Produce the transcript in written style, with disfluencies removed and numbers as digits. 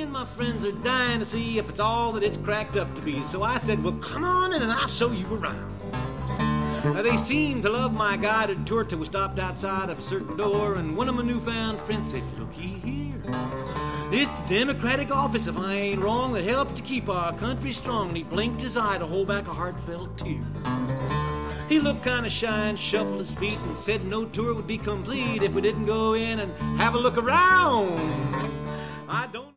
and my friends are dying to see if it's all that it's cracked up to be. So I said, well, come on in and I'll show you around. Now, they seemed to love my guided tour till we stopped outside of a certain door, and one of my newfound friends said, looky here. It's the Democratic office, if I ain't wrong, that helps to keep our country strong. And he blinked his eye to hold back a heartfelt tear. He looked kind of shy and shuffled his feet and said no tour would be complete if we didn't go in and have a look around. I don't